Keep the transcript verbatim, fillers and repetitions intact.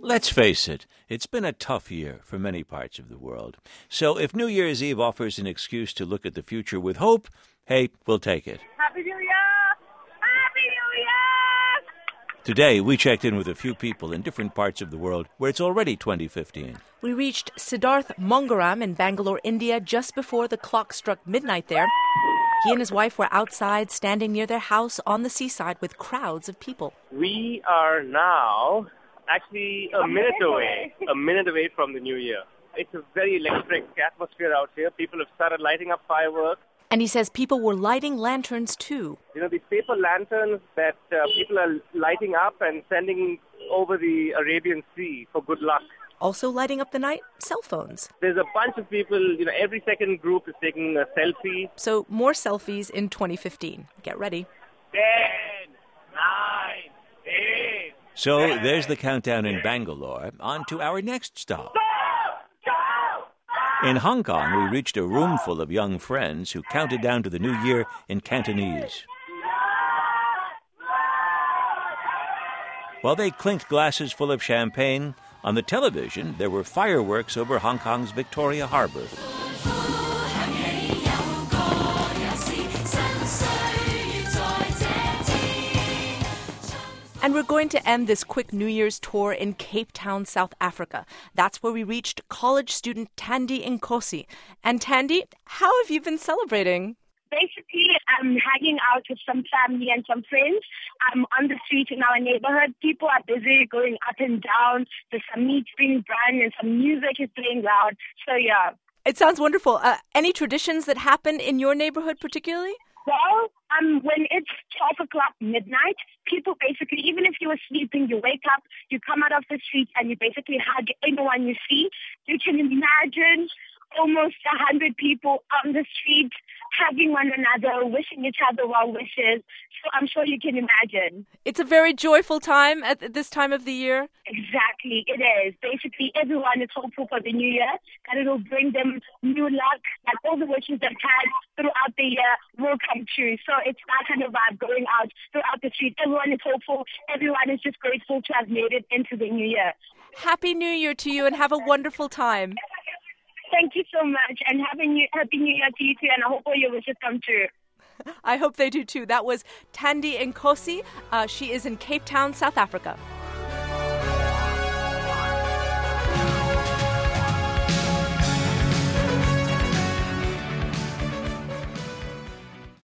Let's face it, it's been a tough year for many parts of the world. So if New Year's Eve offers an excuse to look at the future with hope, hey, we'll take it. Happy New Year! Happy New Year! Today, we checked in with a few people in different parts of the world where it's already twenty fifteen. We reached Siddharth Mongaram in Bangalore, India, just before the clock struck midnight there. He and his wife were outside, standing near their house on the seaside with crowds of people. We are now actually a minute away, a minute away from the new year. It's a very electric atmosphere out here. People have started lighting up fireworks. And he says people were lighting lanterns too. You know, these paper lanterns that uh, people are lighting up and sending over the Arabian Sea for good luck. Also lighting up the night, cell phones. There's a bunch of people, you know, every second group is taking a selfie. So more selfies in twenty fifteen. Get ready. Ten, nine, eight. So there's the countdown in Bangalore. On to our next stop. In Hong Kong, we reached a room full of young friends who counted down to the new year in Cantonese. While they clinked glasses full of champagne, on the television there were fireworks over Hong Kong's Victoria Harbour. And we're going to end this quick New Year's tour in Cape Town, South Africa. That's where we reached college student Tandy Nkosi. And Tandy, how have you been celebrating? Basically, I'm hanging out with some family and some friends. I'm on the street in our neighborhood. People are busy going up and down. There's some meat being done and some music is playing loud. So, yeah. It sounds wonderful. Uh, any traditions that happen in your neighborhood particularly? Well, um, when it's twelve o'clock midnight, people basically, even if you were sleeping, you wake up, you come out of the street and you basically hug anyone you see. You can imagine almost a hundred people on the street hugging one another, wishing each other well wishes. So I'm sure you can imagine. It's a very joyful time at this time of the year. Exactly, it is. Basically, everyone is hopeful for the new year, that it will bring them new luck, that all the wishes they've had throughout the year will come true. So it's that kind of vibe going out throughout the street. Everyone is hopeful. Everyone is just grateful to have made it into the new year. Happy New Year to you and have a wonderful time. Thank you so much, and happy new, happy new Year to you too, and I hope all your wishes come true. I hope they do too. That was Tandy Nkosi. Uh, she is in Cape Town, South Africa.